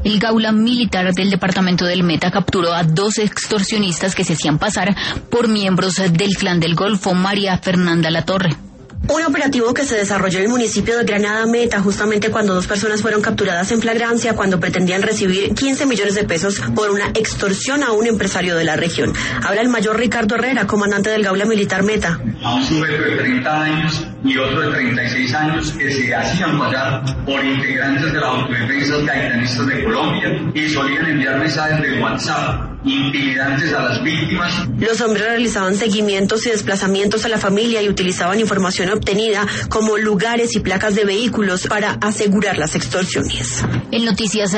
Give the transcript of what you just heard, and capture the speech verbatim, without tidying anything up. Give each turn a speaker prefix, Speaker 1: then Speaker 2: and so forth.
Speaker 1: El Gaula Militar del departamento del Meta capturó a dos extorsionistas que se hacían pasar por miembros del Clan del Golfo. María Fernanda Latorre.
Speaker 2: Un operativo que se desarrolló en el municipio de Granada Meta, justamente cuando dos personas fueron capturadas en flagrancia cuando pretendían recibir quince millones de pesos por una extorsión a un empresario de la región. Habla el mayor Ricardo Herrera, comandante del Gaula Militar Meta.
Speaker 3: A un sujeto de treinta años y otro de treinta y seis años que se hacían pasar por integrantes de las autodefensas gaitanistas de Colombia y solían enviar mensajes de WhatsApp intimidantes a las víctimas.
Speaker 2: Los hombres realizaban seguimientos y desplazamientos a la familia y utilizaban información obtenida como lugares y placas de vehículos para asegurar las extorsiones.
Speaker 1: En noticias